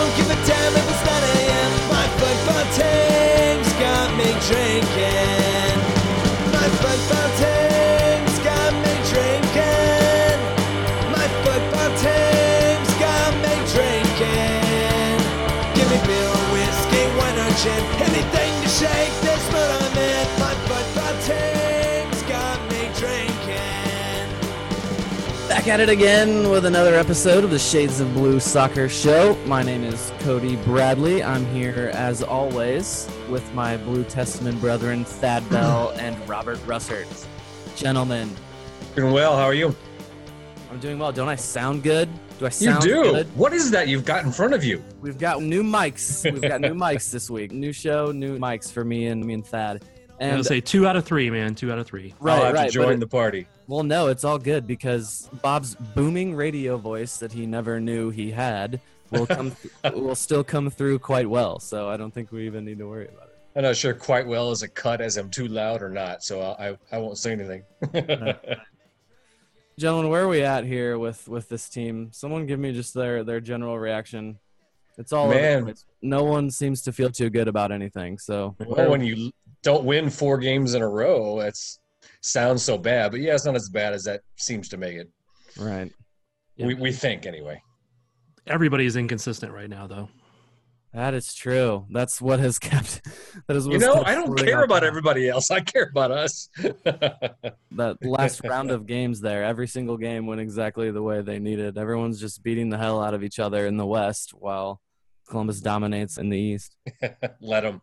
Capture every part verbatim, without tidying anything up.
don't give a damn if it's nine a.m. My football team's got me drinking. My football team's got me drinking. My football team's got me drinking. Give me beer or whiskey, wine or gin, anything to shake this mood I'm in. My football team's got me drinking. Back at it again with another episode of the Shades of Blue Soccer Show. My name is Cody Bradley. I'm here, as always, with my Blue Testament brethren, Thad Bell and Robert Russert. Gentlemen. Doing well. How are you? I'm doing well. Don't I sound good? Do I sound You do. good? What is that you've got in front of you? We've got new mics. We've got new mics this week. New show, new mics for me and me and Thad. And And I'll say two out of three, man. Two out of three. right, I'll have right. to but join it- the party. Well, no, it's all good because Bob's booming radio voice that he never knew he had will come will still come through quite well. So I don't think we even need to worry about it. I'm not sure quite well as a cut as I'm too loud or not, so I I, I won't say anything. Gentlemen, where are we at here with, with this team? Someone give me just their, their general reaction. It's all over the Man. place. No one seems to feel too good about anything. So Well, when you don't win four games in a row, that's sounds so bad. But yeah, it's not as bad as that seems to make it. right. Yeah. We we think anyway. Everybody's inconsistent right now, though. That is true. That's what has kept. That is You what's know, kept I don't floating care on about top. everybody else. I care about us. That last round of games there, every single game went exactly the way they needed. Everyone's just beating the hell out of each other in the West while Columbus dominates in the East. Let them.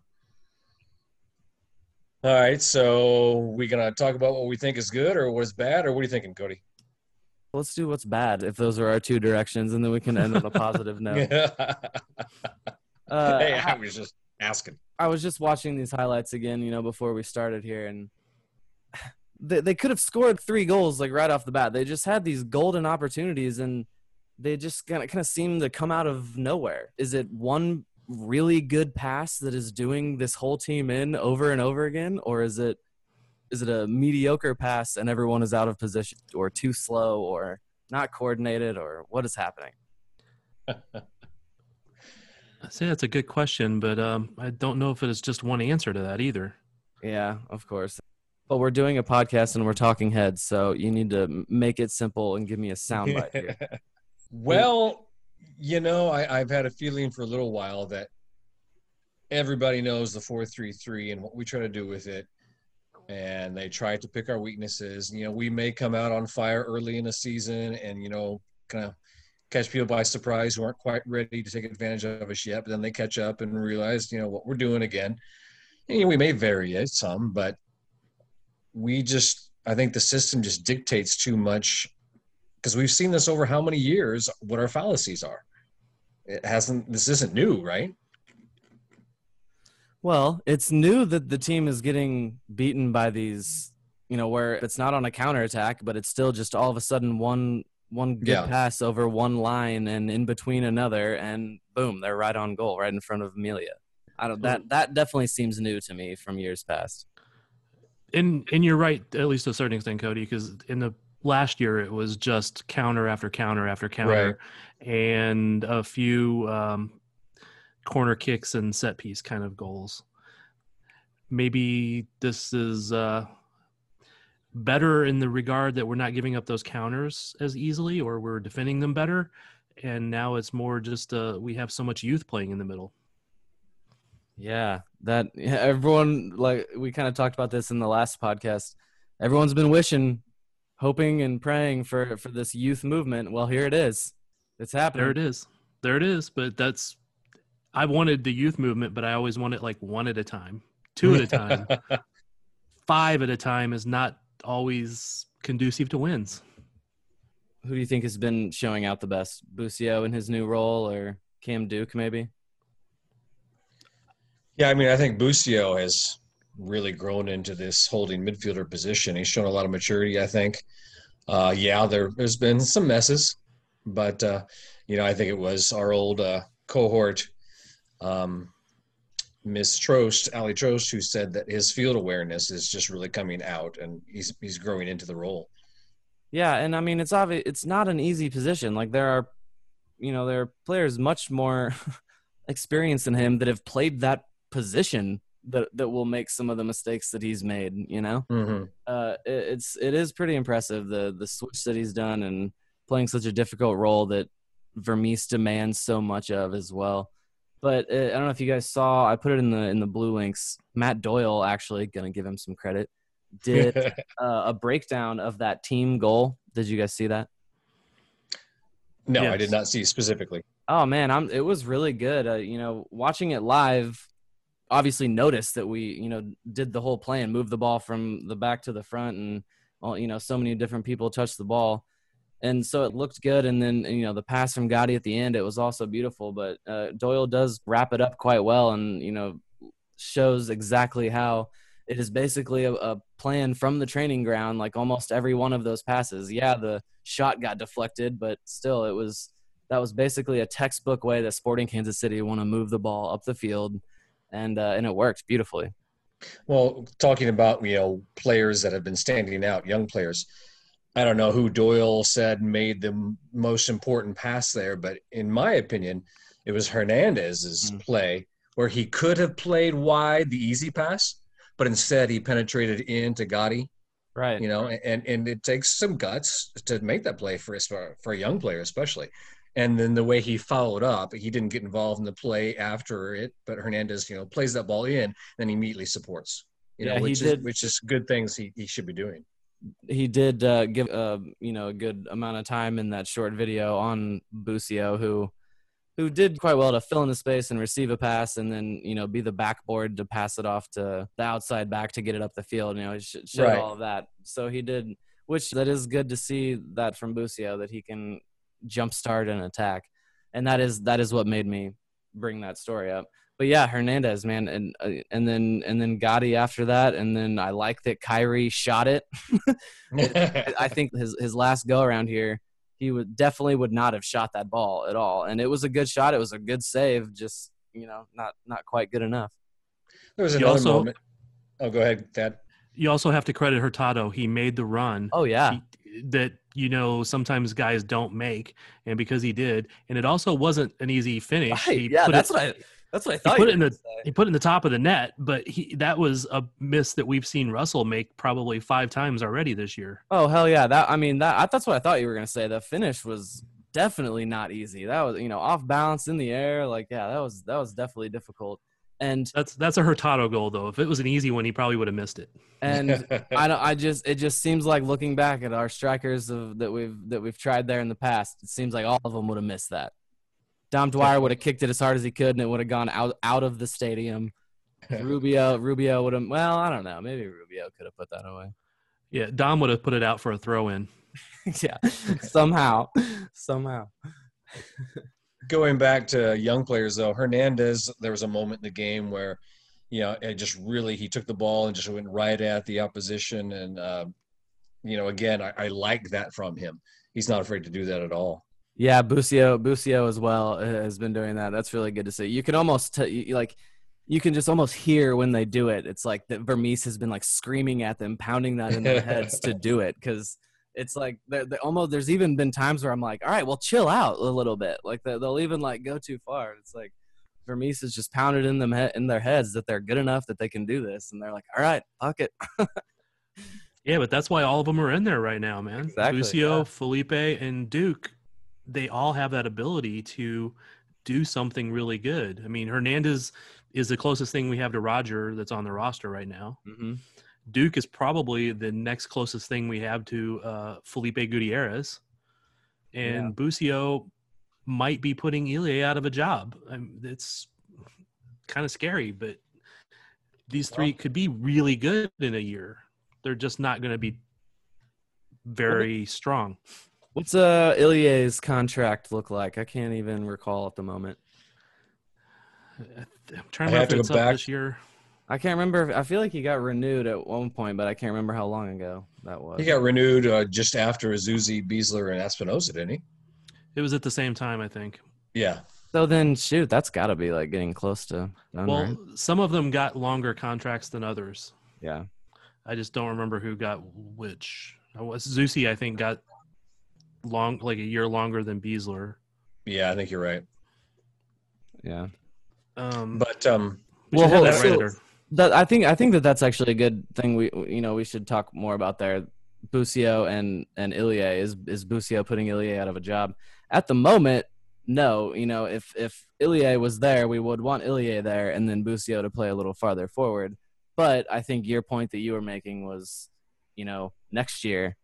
All right, so we gonna talk about what we think is good or what is bad, or what are you thinking, Cody? Let's do what's bad if those are our two directions, and then we can end on a positive note. Uh, Hey, I was just asking. I was just watching these highlights again, you know, before we started here, and they, they could have scored three goals like right off the bat. They just had these golden opportunities, and they just kind of kind of seem to come out of nowhere. Is it one really good pass that is doing this whole team in over and over again, or is it is it a mediocre pass and everyone is out of position, or too slow, or not coordinated, or what is happening? I say that's a good question, but um, I don't know if it is just one answer to that either. Yeah, of course. But we're doing a podcast and we're talking heads, so you need to m- make it simple and give me a soundbite here. Well, you know, I, I've had a feeling for a little while that everybody knows the four three three and what we try to do with it, and they try to pick our weaknesses. You know, we may come out on fire early in the season and, you know, kind of catch people by surprise who aren't quite ready to take advantage of us yet, but then they catch up and realize, you know, what we're doing again. And, you know, we may vary it some, but we just, I think the system just dictates too much, because we've seen this over how many years, what our fallacies are. It hasn't, this isn't new, right? Well, it's new that the team is getting beaten by these, you know, where it's not on a counterattack, but it's still just all of a sudden one one good Yeah. pass over one line and in between another, and boom, they're right on goal, right in front of Amelia. I don't that that definitely seems new to me from years past. And and you're right, at least to a certain extent, Cody, because in the last year it was just counter after counter after counter, and a few um, corner kicks and set piece kind of goals. Maybe this is uh, better in the regard that we're not giving up those counters as easily, or we're defending them better. And now it's more just uh, we have so much youth playing in the middle. Yeah, that yeah, everyone, like we kind of talked about this in the last podcast. Everyone's been wishing, hoping, and praying for for this youth movement. Well, here it is. It's happening. There it is. There it is. But that's, I wanted the youth movement, but I always want it like one at a time, two at a time. Five at a time is not always conducive to wins. Who do you think has been showing out the best? Busio in his new role, or Cam Duke maybe? Yeah, I mean, I think Busio has really grown into this holding midfielder position. He's shown a lot of maturity, I think. Uh, yeah, there, there's been some messes, but, uh, you know, I think it was our old uh, cohort, um, Miss Trost, Ali Trost, who said that his field awareness is just really coming out, and he's he's growing into the role. Yeah, and I mean, it's obvious it's not an easy position. Like there are, you know, there are players much more experience in him that have played that position that that will make some of the mistakes that he's made. You know, Mm-hmm. uh, it, it's it is pretty impressive the the switch that he's done and playing such a difficult role that Vermees demands so much of as well. But uh, I don't know if you guys saw, I put it in the in the blue links. Matt Doyle, actually, gonna give him some credit, did uh, a breakdown of that team goal. Did you guys see that? No, Yes. I did not see specifically. Oh man, I'm. It was really good. Uh, you know, watching it live, obviously noticed that we, you know, did the whole plan, move the ball from the back to the front, and well, you know, so many different people touched the ball, and so it looked good. And then, you know, the pass from Gotti at the end, it was also beautiful. But uh, Doyle does wrap it up quite well, and you know, shows exactly how it is basically a, a plan from the training ground. Like almost every one of those passes, yeah, the shot got deflected, but still, it was. That was basically a textbook way that Sporting Kansas City want to move the ball up the field, and uh, and it worked beautifully. Well, talking about, you know, players that have been standing out, young players, I don't know who Doyle said made the m- most important pass there, but in my opinion, it was Hernandez's Mm. play where he could have played wide, the easy pass, but instead he penetrated into Gotti, Right. you know, and, and it takes some guts to make that play for, a- for a young player especially. And then the way he followed up, he didn't get involved in the play after it, but Hernandez, you know, plays that ball in, then he immediately supports, you Yeah, know, he which is, did. which is good things he, he should be doing. He did uh, give uh, you know, a good amount of time in that short video on Busio, who who did quite well to fill in the space and receive a pass, and then, you know, be the backboard to pass it off to the outside back to get it up the field. You know, he sh- showed Right. all of that. So he did, which that is good to see that from Busio, that he can jumpstart an attack, and that is that is what made me bring that story up. But yeah, Hernandez, man, and uh, and then and then Gotti after that, and then I like that Kyrie shot it. it I think his his last go around here, he would definitely would not have shot that ball at all, and it was a good shot. It was a good save, just, you know, not not quite good enough. There was You another also- moment. Oh, go ahead, Thad. You also have to credit Hurtado. He made the run. Oh yeah, he, that, you know, sometimes guys don't make, and because he did, and it also wasn't an easy finish. right. He Yeah, put that's it, what I that's what I he thought. put you it in were the gonna say. he put it in the top of the net, but he that was a miss that we've seen Russell make probably five times already this year. Oh hell yeah! That I mean that that's what I thought you were gonna say. The finish was definitely not easy. That was, you know, off balance in the air. Like, yeah, that was that was definitely difficult. And That's that's a Hurtado goal though. If it was an easy one, he probably would have missed it. and I don't. I just it just seems like looking back at our strikers of that we've that we've tried there in the past, it seems like all of them would have missed that. Dom Dwyer would have kicked it as hard as he could, and it would have gone out out of the stadium. Rubio Rubio would have. Well, I don't know. Maybe Rubio could have put that away. Yeah, Dom would have put it out for a throw in. Yeah, somehow, somehow. Going back to young players, though, Hernandez, there was a moment in the game where, you know, it just really, he took the ball and just went right at the opposition. And, uh, you know, again, I, I like that from him. He's not afraid to do that at all. Yeah, Busio, Busio as well has been doing that. That's really good to see. You can almost t- you, like, you can just almost hear when they do it. It's like that Vermees has been like screaming at them, pounding that in their heads to do it, because it's like they're, they're almost. There's even been times where I'm like, all right, well, chill out a little bit. Like they, they'll even like go too far. It's like Vermees has just pounded in them he- in their heads that they're good enough that they can do this, and they're like, all right, fuck it. Yeah, but that's why all of them are in there right now, man. Exactly, Busio, yeah. Felipe, and Duke, they all have that ability to do something really good. I mean, Hernandez is the closest thing we have to Roger that's on the roster right now. Mm-hmm. Duke is probably the next closest thing we have to uh, Felipe Gutierrez. And Yeah. Busio might be putting Ilya out of a job. I mean, it's kind of scary, but these three Well- could be really good in a year. They're just not going to be very strong. What's uh Ilya's contract look like? I can't even recall at the moment. I'm trying I to have remember to if it's go up back. this year. I can't remember. If, I feel like he got renewed at one point, but I can't remember how long ago that was. He got renewed uh, just after Azuzi, Beasler, and Espinoza, didn't he? It was at the same time, I think. Yeah. So then, shoot, that's got to be like getting close to done, Well, right? some of them got longer contracts than others. Yeah. I just don't remember who got which. I was Zusi, I think, got long, like a year longer than Beasler. Yeah, I think you're right. Yeah. Um, But um, we Well, should have hold- that so- later. That I think I think that that's actually a good thing. We you know we should talk more about there. Busio and and Ilie is is Busio putting Ilie out of a job at the moment? No, you know if if Ilie was there, we would want Ilie there, and then Busio to play a little farther forward. But I think your point that you were making was, you know, next year.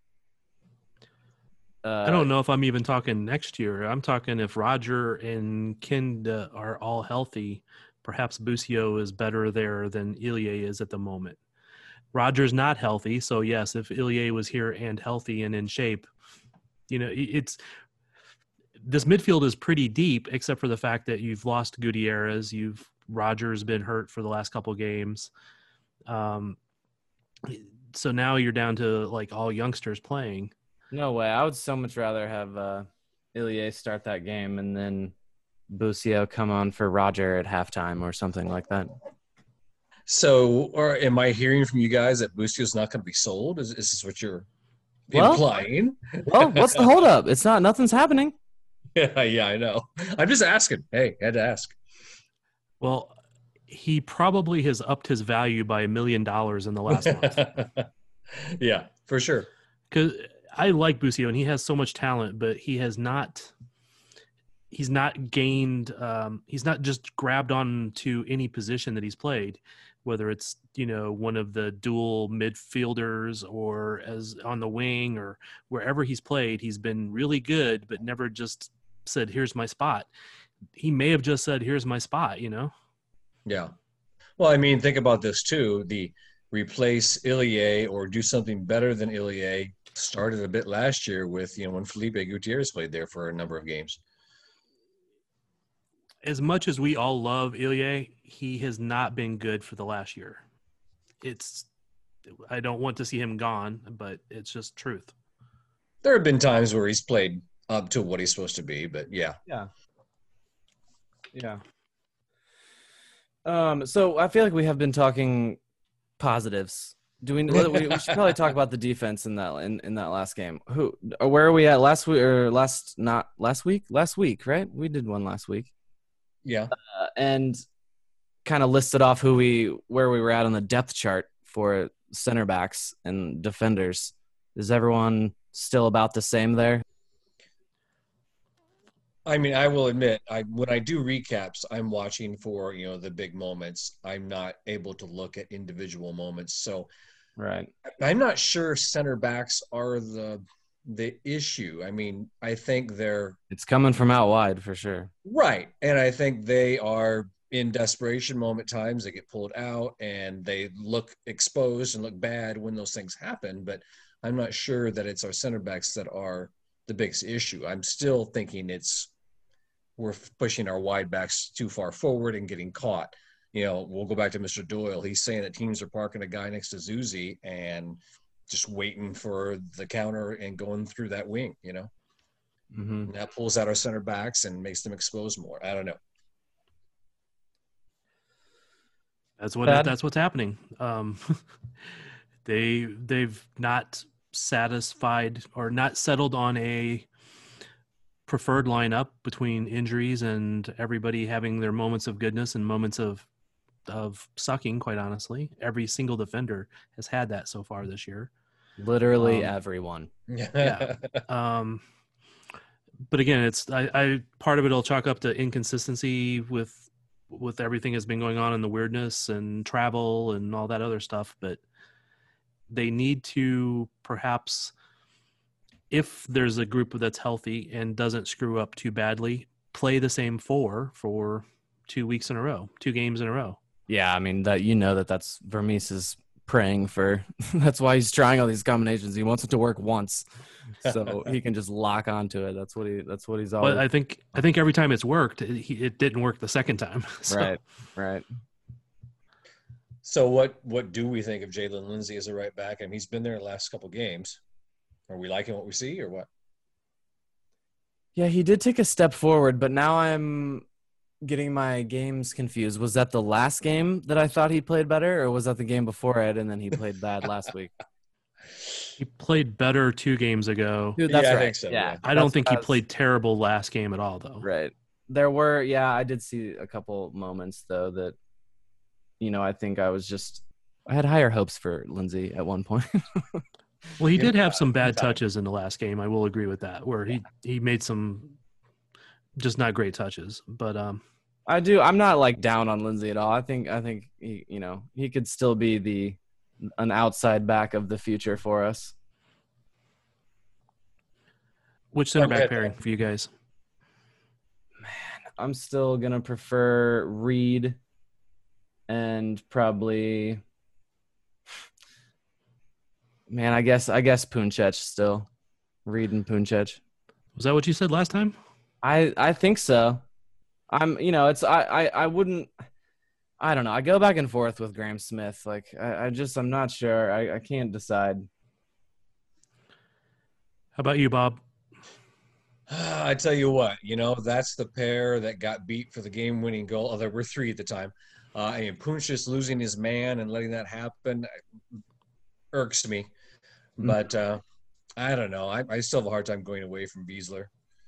Uh, I don't know if I'm even talking next year. I'm talking if Roger and Kinda are all healthy, perhaps Busio is better there than Ilie is at the moment. Roger's not healthy, so yes, if Ilie was here and healthy and in shape, you know, it's this midfield is pretty deep, except for the fact that you've lost Gutierrez, you've Roger's been hurt for the last couple games, um, so now you're down to like all youngsters playing. No way. I would so much rather have uh, Ilie start that game and then Busio come on for Roger at halftime or something like that. So, or am I hearing from you guys that Bustio's not going to be sold? Is, is this what you're Well- implying? Well, what's the holdup? It's not. Nothing's happening. Yeah, yeah, I know. I'm just asking. Hey, had to ask. Well, he probably has upped his value by a million dollars in the last month. Yeah, for sure. Because I like Busio and he has so much talent, but he has not. He's not gained. Um, he's not just grabbed on to any position that he's played, whether it's you know one of the dual midfielders or as on the wing or wherever he's played. He's been really good, but never just said, "Here's my spot." He may have just said, "Here's my spot," you know. Yeah. Well, I mean, think about this too. The replace Ilie or do something better than Ilie started a bit last year with, you know, when Felipe Gutierrez played there for a number of games. As much as we all love Ilie, he has not been good for the last year. It's, I don't want to see him gone, but it's just truth. There have been times where he's played up to what he's supposed to be, but yeah. Yeah. Yeah. Um. So I feel like we have been talking positives. Do we? We, we should probably talk about the defense in that in, in that last game. Who? Or where are we at last week? Or last not last week? Last week, right? We did one last week. Yeah. Uh, and kind of listed off who we where we were at on the depth chart for center backs and defenders. Is everyone still about the same there? I mean, I will admit, I when I do recaps, I'm watching for, you know, the big moments. I'm not able to look at individual moments. So Right. I'm not sure center backs are the the issue. I mean, I think they're It's coming from out wide for sure. right. And I think they are in desperation moment times. They get pulled out and they look exposed and look bad when those things happen. But I'm not sure that it's our center backs that are the biggest issue. I'm still thinking it's we're pushing our wide backs too far forward and getting caught. You know, we'll go back to Mister Doyle. He's saying that teams are parking a guy next to Zuzi and just waiting for the counter and going through that wing, you know. Mm-hmm. And that pulls out our center backs and makes them expose more. I don't know. That's what Bad. that's what's happening. Um, they they've not satisfied or not settled on a preferred lineup between injuries and everybody having their moments of goodness and moments of of sucking. Quite honestly, every single defender has had that so far this year. Literally Um, everyone. Yeah. Um, but again, it's I, I part of it I'll chalk up to inconsistency with with everything that's been going on and the weirdness and travel and all that other stuff. But they need to perhaps, if there's a group that's healthy and doesn't screw up too badly, play the same four for two weeks in a row, two games in a row. Yeah, I mean that you know that that's Vermees is praying for. That's why he's trying all these combinations. He wants it to work once, so he can just lock onto it. That's what he. That's what he's always. But I think I think every time it's worked, it, he- it didn't work the second time. So, Right, right. So what what do we think of Jalen Lindsay as a right back? I mean, he's been there the last couple games. Are we liking what we see or what? Yeah, he did take a step forward, but now I'm getting my games confused. Was that the last game that I thought he played better, or was that the game before it and then he played bad last week? He played better two games ago. Dude, that's Yeah, I right. think so, yeah, yeah. I don't That's think what he was- played terrible last game at all, though. Right. there were, yeah, I did see a couple moments though that, you know, I think I was just, I had higher hopes for Lindsey at one point. Well, he Yeah, did have some bad time. touches in the last game. I will agree with that, where he, he made some just not great touches. But um, I do. I'm not like down on Lindsey at all. I think, I think he, you know, he could still be the, an outside back of the future for us. which center back Okay. pairing for you guys? I'm still gonna prefer Reed and probably, man, I guess I guess Punchech still. Reed and Punchech. Was that what you said last time? I I think so. I'm you know it's I I, I wouldn't. I don't know. I go back and forth with Graham Smith. Like I, I just I'm not sure. I, I can't decide. How about you, Bob? I tell you what, you know, that's the pair that got beat for the game-winning goal. Oh, there were three at the time. Uh, and Punchis losing his man and letting that happen irks me. But uh, I don't know. I, I still have a hard time going away from Beasler.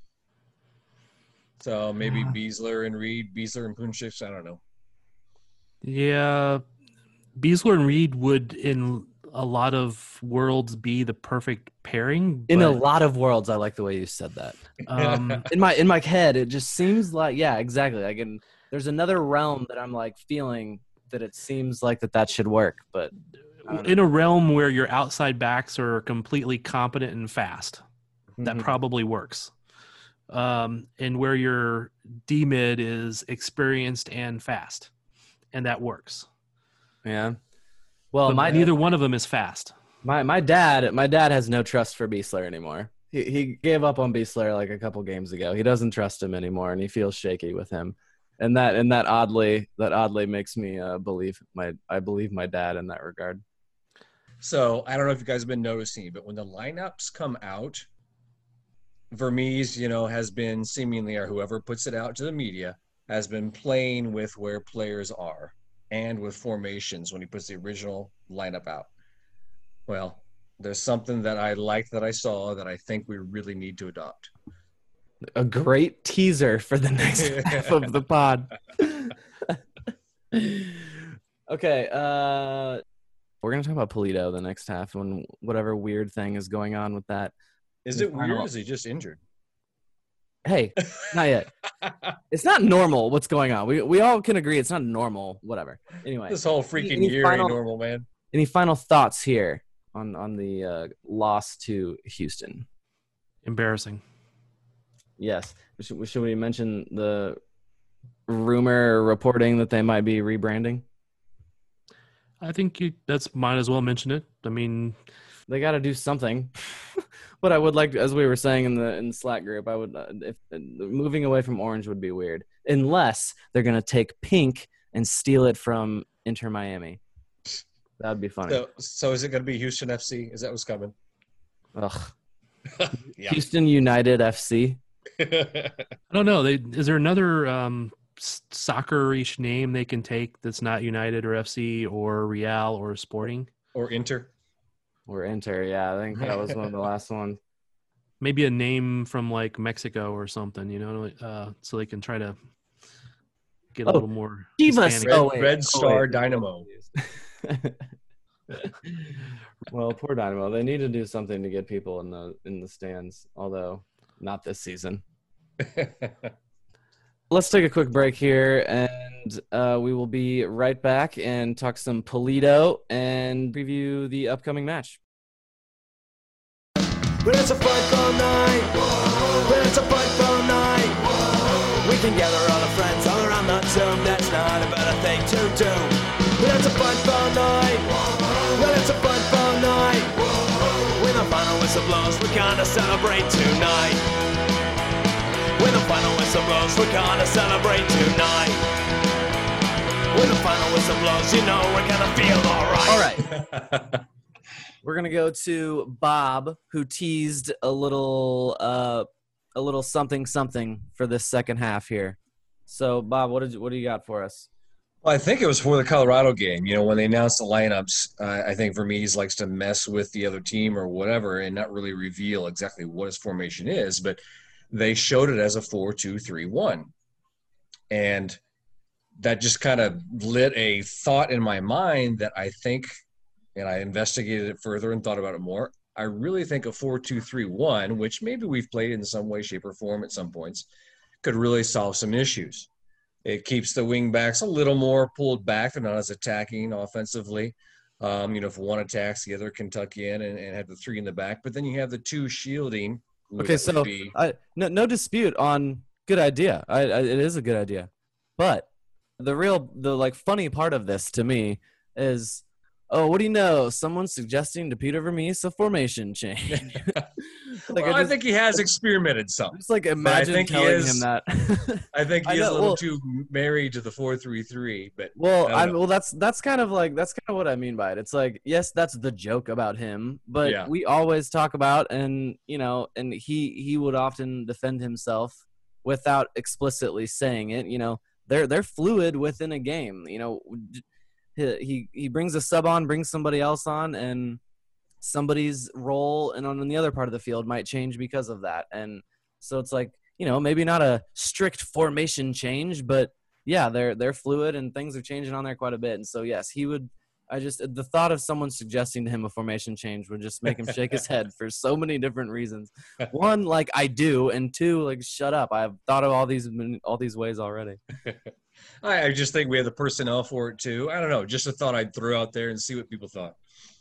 So maybe Yeah. Beasler and Reed, Beasler and Punchis. I don't know. Yeah, Beasler and Reed would, in a lot of worlds, be the perfect pairing. In a but, lot of worlds, I like the way you said that. um, In my in my head, it just seems like yeah, exactly. Like in there's another realm that I'm like feeling that it seems like that that should work, but I don't know. in a realm where your outside backs are completely competent and fast, that Mhm. probably works. Um, and where your D mid is experienced and fast, and that works. Yeah. Well, But my neither one of them is fast. my my dad my dad has no trust for Beasler anymore. He he gave up on Beasler like a couple games ago. He doesn't trust him anymore, and he feels shaky with him. And that and that oddly that oddly makes me uh, believe my I believe my dad in that regard. So I don't know if you guys have been noticing, but when the lineups come out, Vermees, you know, has been seemingly, or whoever puts it out to the media, has been playing with where players are and with formations when he puts the original lineup out. Well, there's something that I liked that I saw that I think we really need to adopt. A great teaser for the next half of the pod. Okay, uh, we're gonna talk about Polito the next half when whatever weird thing is going on with that. Is it weird or is he just injured? Hey, not yet. It's not normal what's going on. We we all can agree it's not normal. Whatever. Anyway, This whole freaking Any year final- ain't normal, man. any final thoughts here on on the uh, loss to Houston? Embarrassing. Yes. Should, should we mention the rumor reporting that they might be rebranding? I think you, that's might as well mention it. I mean, They got to do something. But I would like, as we were saying in the in the Slack group, I would uh, if uh, moving away from orange would be weird unless they're gonna take pink and steal it from Inter Miami. That would be funny. So, so is it going to be Houston F C? Is that what's coming? Ugh. Yeah. Houston United F C. I don't know. They, is there another um, s- soccer-ish name they can take that's not United or F C or Real or Sporting? Or Inter? Or Inter, yeah. I think that was one of the last ones. Maybe a name from like Mexico or something, you know, uh, so they can try to get a Oh, little more Chivas. Hispanic. Red, Oh, wait. Red Oh, Star wait. Dynamo. Well, poor Dynamo. They need to do something to get people in the in the stands, although not this season. Let's take a quick break here, and uh, we will be right back and talk some Polito and preview the upcoming match. When it's a fun night, when it's a fun night, we can gather all our friends all around the tomb. That's not a better thing to do. When it's a fun night, when it's a fun night, when the final whistle blows, we're gonna celebrate tonight. When the final whistle blows, we're gonna celebrate tonight. When the final whistle blows, you know we're gonna feel alright. All right. We're gonna go to Bob, who teased a little, uh, a little something something for this second half here. So, Bob, what did you, what do you got for us? Well, I think it was for the Colorado game. You know, when they announced the lineups, uh, I think Vermees likes to mess with the other team or whatever and not really reveal exactly what his formation is. But they showed it as a four two three one. And that just kind of lit a thought in my mind that I think, and I investigated it further and thought about it more. I really think a four two three one, which maybe we've played in some way, shape, or form at some points, could really solve some issues. It keeps the wing backs a little more pulled back. They're not as attacking offensively. Um, you know, if one attacks, the other can tuck in and, and have the three in the back. But then you have the two shielding. Okay, so be... I, no, no dispute on good idea. I, I, it is a good idea. But the real, the like funny part of this to me is, oh, what do you know? Someone's suggesting to Peter Vermees a formation change. like well, I, I, just, I think he has experimented some. Just like imagine I think telling is, him that. I think he I is know, a little well, too married to the four three three. But well, I I'm well. That's that's kind of like that's kind of what I mean by it. It's like yes, that's the joke about him, but yeah. we always talk about and you know, and he he would often defend himself without explicitly saying it. You know, they're they're fluid within a game. You know. He he brings a sub on, brings somebody else on, and somebody's role and on the other part of the field might change because of that. And so it's like, you know, maybe not a strict formation change, but yeah, they're they're fluid and things are changing on there quite a bit. And so yes, he would. I just the thought of someone suggesting to him a formation change would just make him shake his head for so many different reasons. One, like I do, and two, like shut up. I've thought of all these all these ways already. I, I just think we have the personnel for it too. I don't know. Just a thought I'd throw out there and see what people thought.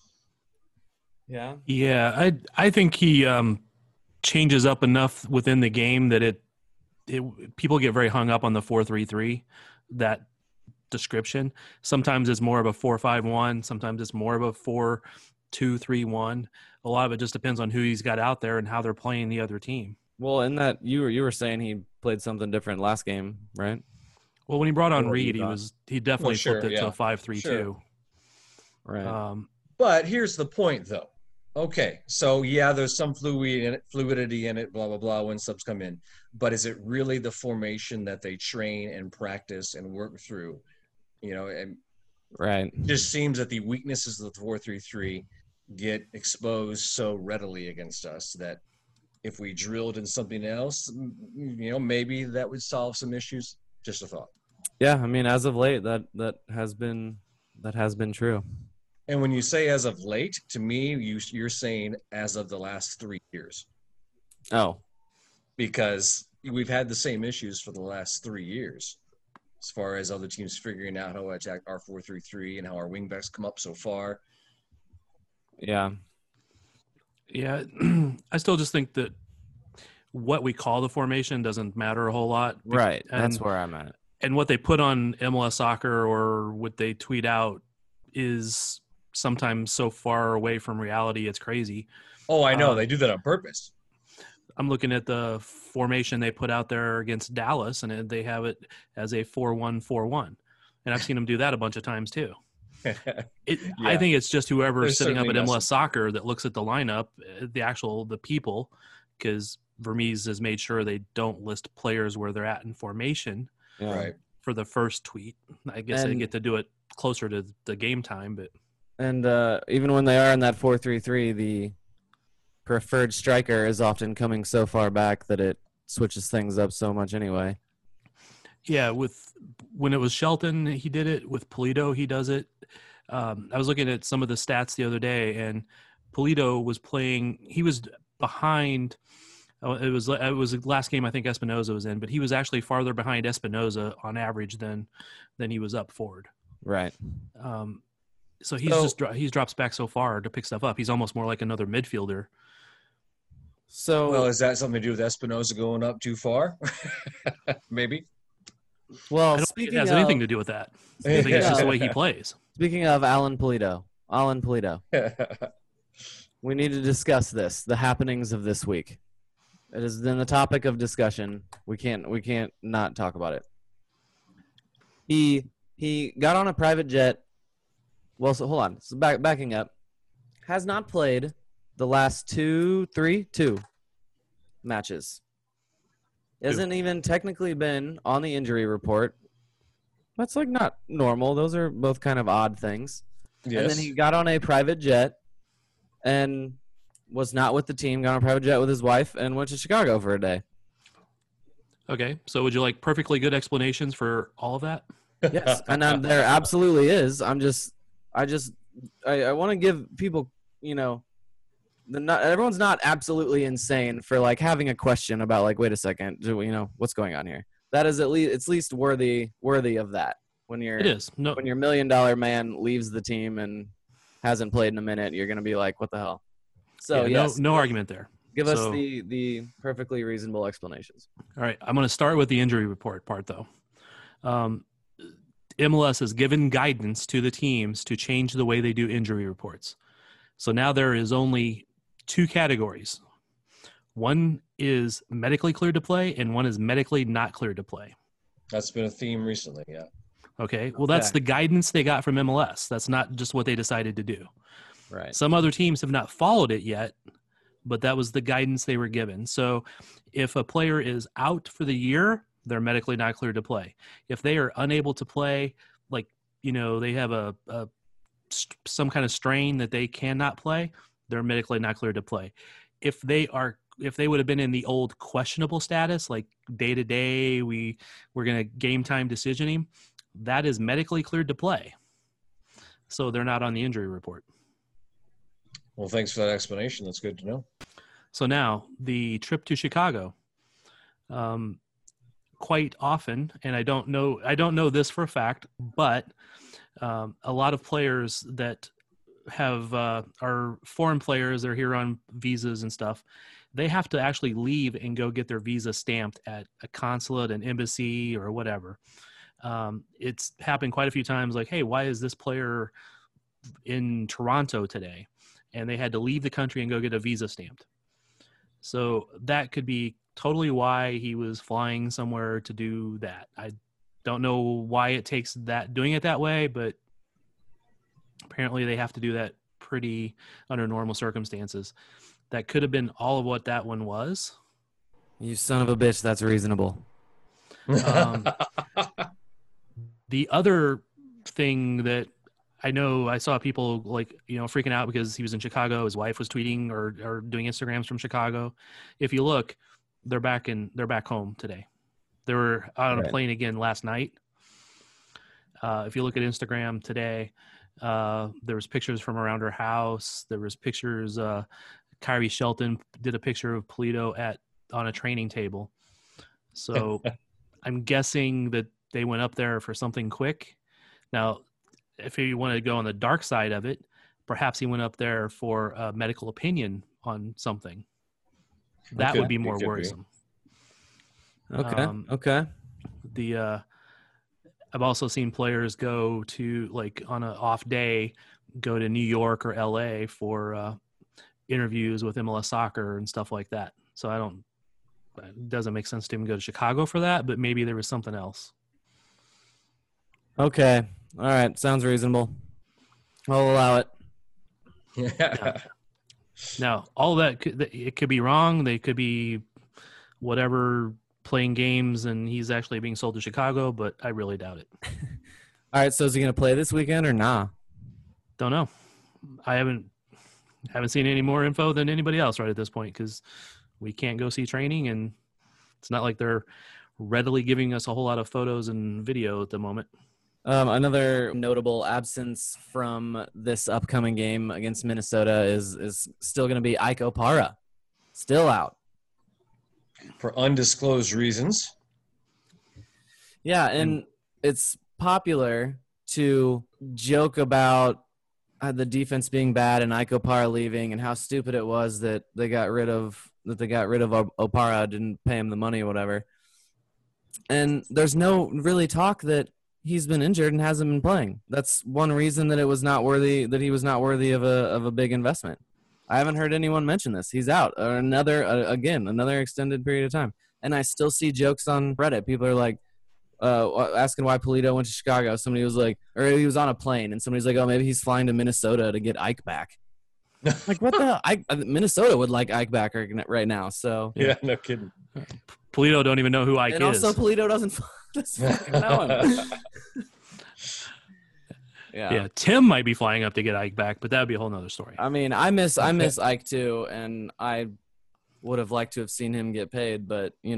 Yeah. Yeah, I I think he um, changes up enough within the game that it, it people get very hung up on the four three three, that description. Sometimes it's more of a four five one. Sometimes it's more of a four two three one. A lot of it just depends on who he's got out there and how they're playing the other team. Well, in that you were you were saying he played something different last game, right? Well, when he brought on What Reed, you he thought? was he definitely Well, sure, flipped it yeah. to a five three two. Sure. Right. Um, But here's the point, though. Okay, so yeah, there's some fluid in it, fluidity in it, blah blah blah, when subs come in. But is it really the formation that they train and practice and work through? You know, and right. it just seems that the weaknesses of the four three three get exposed so readily against us that if we drilled in something else, you know, maybe that would solve some issues. Just a thought. Yeah, I mean, as of late, that that has been that has been true. And when you say as of late, to me, you, you're saying as of the last three years. Oh, Because we've had the same issues for the last three years as far as other teams figuring out how to attack our four three three and how our wingbacks come up so far. yeah. yeah, I still just think that what we call the formation doesn't matter a whole lot. Right. And, That's where I'm at. and what they put on M L S Soccer or what they tweet out is sometimes so far away from reality, it's crazy. Oh, I know. Um, they do that on purpose. I'm looking at the formation they put out there against Dallas, and it- they have it as a four one four one. And I've seen them do that a bunch of times too. It, I Yeah. think it's just whoever's There's sitting up certainly at M L S message. Soccer that looks at the lineup, uh, the actual the people, because Vermees has made sure they don't list players where they're at in formation Yeah. Right. for the first tweet. I guess they And- get to do it closer to the game time, but And uh, even when they are in that four three three, the preferred striker is often coming so far back that it switches things up so much anyway. yeah, with when it was Shelton, he did it. With Polito, he does it. Um, I was looking at some of the stats the other day, and Polito was playing. He was behind. oh, It was it was the last game I think Espinoza was in, but he was actually farther behind Espinoza on average than than he was up forward. Right. Um, so he's So- just dro- he's drops back so far to pick stuff up. He's almost more like another midfielder. So Well, is that something to do with Espinoza going up too far? Maybe. well, I don't think speaking it has of, anything to do with that. I think it's just the way he plays. speaking of Alan Polito, Alan Polito, we need to discuss this, the happenings of this week. It has been a topic of discussion. We can't we can't not talk about it. He he got on a private jet. Well, so hold on. So back backing up, has not played the last two, three, two matches. Hasn't even technically been on the injury report. That's like not normal. Those are both kind of odd things. Yes. And then he got on a private jet and was not with the team, got on a private jet with his wife and went to Chicago for a day. Okay, so would you like perfectly good explanations for all of that? Yes, and um, there absolutely is. I'm just, I just, I, I want to give people, you know, the not everyone's not absolutely insane for like having a question about like, wait a second, do, you know, what's going on here? That is at least it's least worthy worthy of that. When you're It is. No, when your million dollar man leaves the team and hasn't played in a minute, you're gonna be like, what the hell? So yeah, yes, no, no argument there. give us So- the the perfectly reasonable explanations. All right, I'm going to start with the injury report part, though. Um, M L S has given guidance to the teams to change the way they do injury reports. So now there is only two categories. One is medically cleared to play, and one is medically not cleared to play. That's been a theme recently. Yeah. Okay, well, that's Okay. the guidance they got from M L S. That's not just what they decided to do. Right. Some other teams have not followed it yet, but that was the guidance they were given. So if a player is out for the year, they're medically not cleared to play. If they are unable to play, like, you know, they have a, a some kind of strain that they cannot play, they're medically not cleared to play. If they are if they would have been in the old questionable status, like day to day, we we're going to game time decisioning, that is medically cleared to play. So they're not on the injury report. Well, thanks for that explanation. That's good to know. So now the trip to Chicago, um, quite often, and I don't know, I don't know this for a fact, but um, a lot of players that have uh, are foreign players, they're here on visas and stuff. They have to actually leave and go get their visa stamped at a consulate, an embassy, or whatever. Um, it's happened quite a few times. Like, hey, why is this player in Toronto today? And they had to leave the country and go get a visa stamped. So that could be totally why he was flying somewhere to do that. I don't know why it takes that doing it that way, but apparently they have to do that pretty under normal circumstances. That could have been all of what that one was. You son of a bitch, that's reasonable. Um, the other thing that I know, I saw people like, you know, freaking out because he was in Chicago. His wife was tweeting or, or doing Instagrams from Chicago. If you look, they're back in, they're back home today. They were out on a Right. plane again last night. Uh, if you look at Instagram today, uh, there was pictures from around her house. There was pictures. Uh, Kyrie Shelton did a picture of Polito at on a training table. So I'm guessing that they went up there for something quick. Now, if you want to go on the dark side of it, perhaps he went up there for a medical opinion on something. That Okay, would be it more could be. worrisome. Okay. Um, okay. The uh, I've also seen players go to, like, on an off day, go to New York or L A for uh, interviews with M L S Soccer and stuff like that. So I don't, it doesn't make sense to even go to Chicago for that, but maybe there was something else. Okay. All right. Sounds reasonable. I'll allow it. Yeah. Now, all that could, it could be wrong. They could be whatever, playing games, and he's actually being sold to Chicago, but I really doubt it. All right. So is he going to play this weekend or nah? Don't know. I haven't haven't seen any more info than anybody else right at this point because we can't go see training, and it's not like they're readily giving us a whole lot of photos and video at the moment. Um, another notable absence from this upcoming game against Minnesota is is still going to be Ike Opara, still out. For undisclosed reasons. Yeah, and it's popular to joke about uh, the defense being bad and Ike Opara leaving and how stupid it was that they got rid of that they got rid of O- Opara, didn't pay him the money or whatever. And there's no really talk that he's been injured and hasn't been playing. That's one reason that it was not worthy that he was not worthy of a of a big investment. I haven't heard anyone mention this. He's out or another uh, again another extended period of time, and I still see jokes on Reddit. People are like uh, asking why Polito went to Chicago. Somebody was like, or he was on a plane, and somebody's like, oh, maybe he's flying to Minnesota to get Ike back. Like what the hell? I, Minnesota would like Ike back right now. So Yeah, no kidding. Polito don't even know who Ike and is. also Polito doesn't fucking know him. Yeah. Yeah, Tim might be flying up to get Ike back, but that would be a whole nother story. I mean, I miss I miss Ike too, and I would have liked to have seen him get paid, but you know,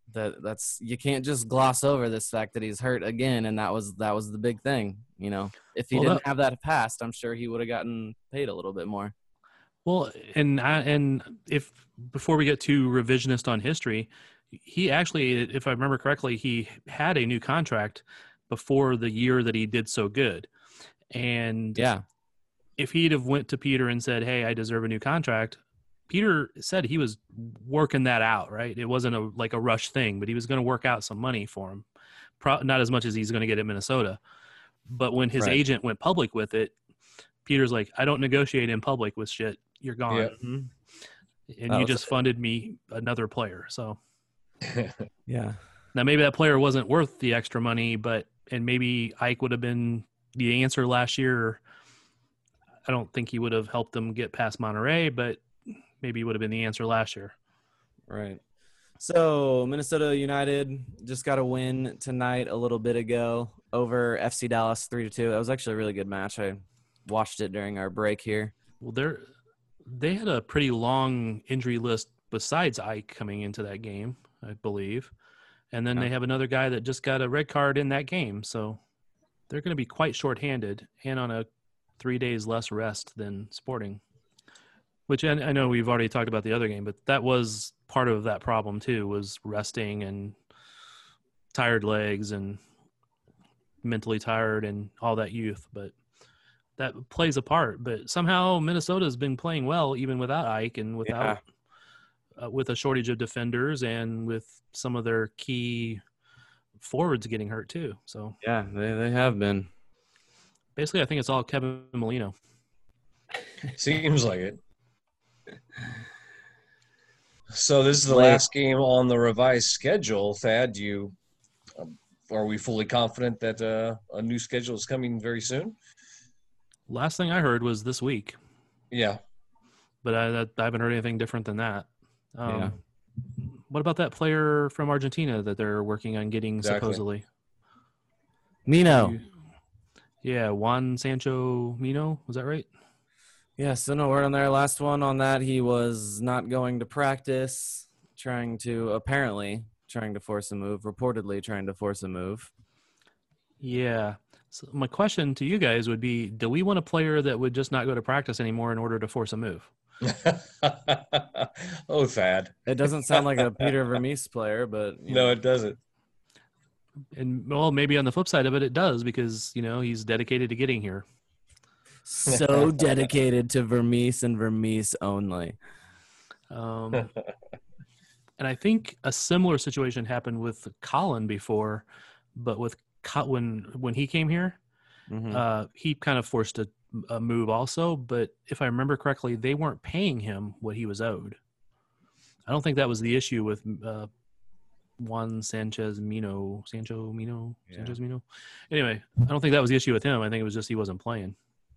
that that's you can't just gloss over this fact that he's hurt again, and that was that was the big thing. You know, if he Well, didn't that- have that past, I'm sure he would have gotten paid a little bit more. Well, and I, and if before we get too revisionist on history, he actually, if I remember correctly, he had a new contract before the year that he did so good. And Yeah, if he'd have went to Peter and said, "Hey, I deserve a new contract," Peter said he was working that out, right? It wasn't a like a rush thing, but he was going to work out some money for him. Pro- not as much as he's going to get at Minnesota. But when his Right. agent went public with it, Peter's like, "I don't negotiate in public with shit. You're gone." Yeah. Mhm. And That you was just funded me another player. So yeah, now maybe that player wasn't worth the extra money, but and maybe Ike would have been the answer last year. I don't think he would have helped them get past Monterey, but maybe he would have been the answer last year. right. So Minnesota United just got a win tonight a little bit ago over F C Dallas three to two. That was actually a really good match. I watched it during our break here. Well, they're they had a pretty long injury list besides Ike coming into that game, I believe. And then Yeah. they have another guy that just got a red card in that game. So they're going to be quite shorthanded and on a three days less rest than Sporting, which I, I know we've already talked about the other game, but that was part of that problem too, was resting and tired legs and mentally tired and all that youth. But that plays a part. But somehow Minnesota's been playing well even without Ike and without uh, with a shortage of defenders and with some of their key forwards getting hurt too. So Yeah, they, they have been. basically, I think it's all Kevin Molino. Seems like it. So this is the Late. last game on the revised schedule. Thad, do you um, are we fully confident that uh, a new schedule is coming very soon? Last thing I heard was this week, Yeah. but I, I haven't heard anything different than that. Um, Yeah. What about that player from Argentina that they're working on getting Exactly. supposedly? Mino. You- Yeah, Juan Sancho Mino. Was that right? Yeah, so no word on there. Last one on that, he was not going to practice, trying to, apparently, trying to force a move, reportedly trying to force a move. Yeah. So my question to you guys would be, do we want a player that would just not go to practice anymore in order to force a move? Oh, Thad. It doesn't sound like a Peter Vermees player, but you No, know. it doesn't. And well, maybe on the flip side of it, it does because, you know, he's dedicated to getting here. So dedicated to Vermees and Vermees only. Um, and I think a similar situation happened with Colin before, but with Co- when when he came here, Mhm. uh, he kind of forced a, a move also. But if I remember correctly, they weren't paying him what he was owed. I don't think that was the issue with uh, Juan Sanchez Mino, Sancho Mino, Yeah. Sanchez Mino. Anyway, I don't think that was the issue with him. I think it was just he wasn't playing.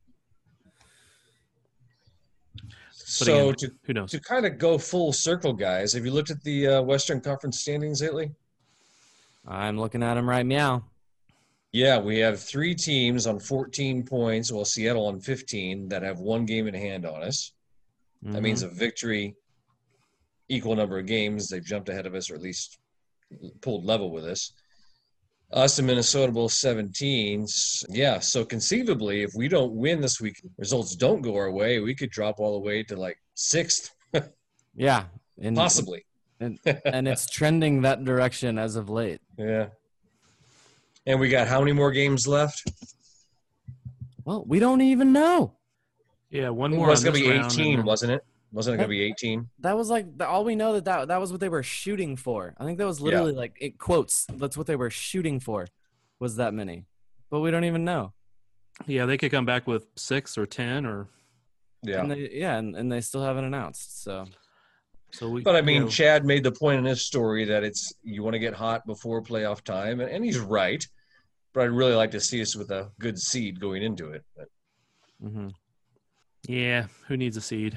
But So again, to who knows? to kind of go full circle, guys, have you looked at the uh, Western Conference standings lately? I'm looking at him right meow. Yeah, we have three teams on fourteen points, well, Seattle on fifteen, that have one game in hand on us. That Mhm. means a victory, equal number of games. They've jumped ahead of us, or at least pulled level with us. Us and Minnesota both seventeen. Yeah, so conceivably, if we don't win this week, results don't go our way, we could drop all the way to like sixth, Yeah. And, possibly. And, and it's trending that direction as of late. Yeah. And we got how many more games left? Well, we don't even know. Yeah, one It more. was on going to this be round and eighteen, then- wasn't it? Wasn't it going to be eighteen? That was like the, all we know that, that that was what they were shooting for. I think that was literally like it quotes. That's what they were shooting for, was that many, but we don't even know. Yeah, they could come back with six or ten or Yeah. And they, yeah, and, and they still haven't announced. So so. We, But I mean, you know, Chad made the point in his story that it's you want to get hot before playoff time, and, and he's right. But I'd really like to see us with a good seed going into it. But mhm. yeah, who needs a seed?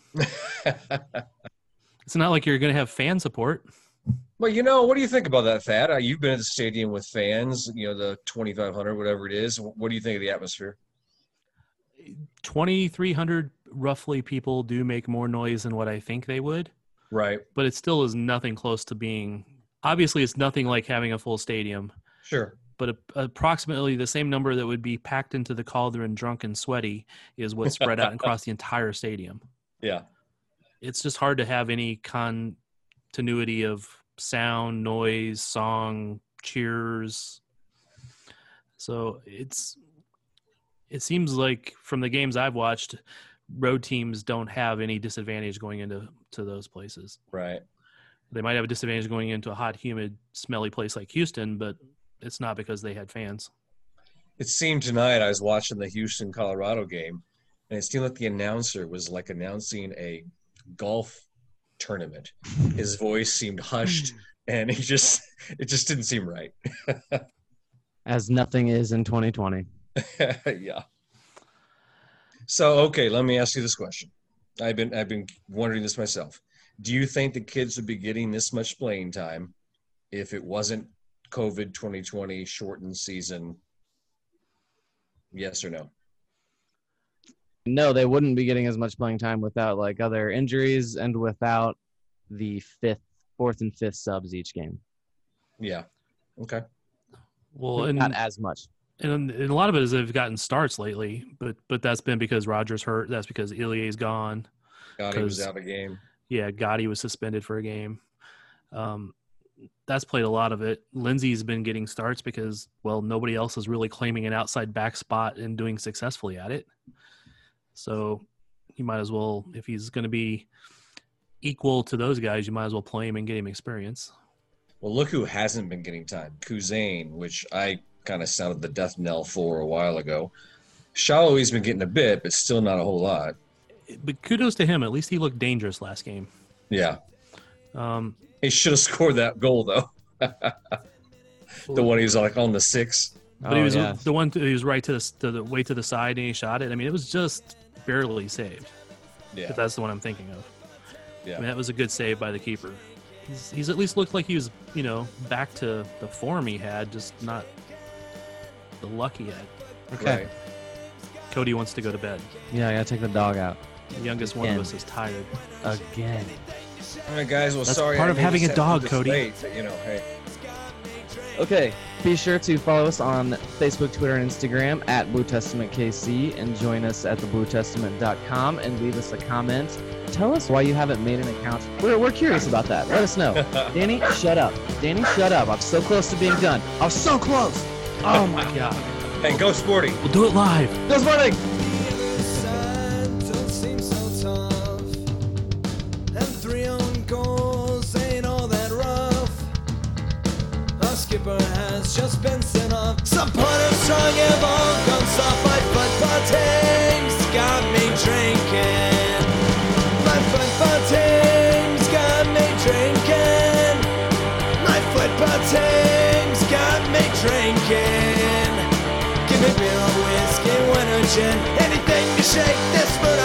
It's not like you're going to have fan support. Well, you know, what do you think about that, Thad? Uh, you've been at the stadium with fans, you know, the twenty-five hundred, whatever it is. What do you think of the atmosphere? twenty-three hundred roughly people do make more noise than what I think they would, Right. but it still is nothing close to being obviously it's nothing like having a full stadium, Sure. but a, approximately the same number that would be packed into the cauldron, drunk and sweaty, is what's spread out across the entire stadium. Yeah. It's just hard to have any continuity of sound, noise, song, cheers. So it's it seems like from the games I've watched, road teams don't have any disadvantage going into to those places. Right. They might have a disadvantage going into a hot, humid, smelly place like Houston, but it's not because they had fans. It seemed tonight I was watching the Houston Colorado game, and it seemed like the announcer was like announcing a golf tournament. His voice seemed hushed, and he just it just didn't seem right. As nothing is in twenty twenty. Yeah. So okay, let me ask you this question. I've been I've been wondering this myself. Do you think the kids would be getting this much playing time if it wasn't COVID twenty twenty shortened season? Yes or no? No, they wouldn't be getting as much playing time without like other injuries and without the fifth, fourth and fifth subs each game. Yeah. Okay. Well, and, Not as much. and, and a lot of it is they've gotten starts lately, but but that's been because Rogers hurt. That's because Ilya's gone. Gotti was 'Cause- out of the game. Yeah, Gotti was suspended for a game. Um, that's played a lot of it. Lindsey's been getting starts because, well, nobody else is really claiming an outside back spot and doing successfully at it. So you might as well, if he's going to be equal to those guys, you might as well play him and get him experience. Well, look who hasn't been getting time. Kuzane, which I kind of sounded the death knell for a while ago. Shallowy's been getting a bit, but still not a whole lot. But kudos to him. At least he looked dangerous last game. Yeah. Um, He should have scored that goal, though. The one he was like on the six. But Oh, he was yeah. the one. He was right to the, to the way to the side, and he shot it. I mean, it was just barely saved. Yeah. But that's the one I'm thinking of. Yeah. I mean, that was a good save by the keeper. He's, he's at least looked like he was, you know, back to the form he had, just not the luck he had. Okay. Right. Cody wants to go to bed. Yeah, I gotta take the dog out. The youngest one Again. of us is tired. Again. All right, guys. Well, That's sorry. part I of made having this a dog, this Cody. late, but, you know, hey. Okay, be sure to follow us on Facebook, Twitter, and Instagram at Blue Testament K C, and join us at the blue testament dot com and leave us a comment. Tell us why you haven't made an account. We're, we're curious about that. Let us know. Danny, shut up. Danny, shut up. I'm so close to being done. I was so close. Oh my god. Hey, go Sporting. We'll do it live. Good morning. Don't seem so tough, and three own goals ain't all that rough. Our skipper has just been sent off. Supporters strong have all gone soft. My football team's got me drinking. My football team's got me drinking. My football team's got me drinking. Give me beer or whiskey, wine or gin, anything to shake this mood.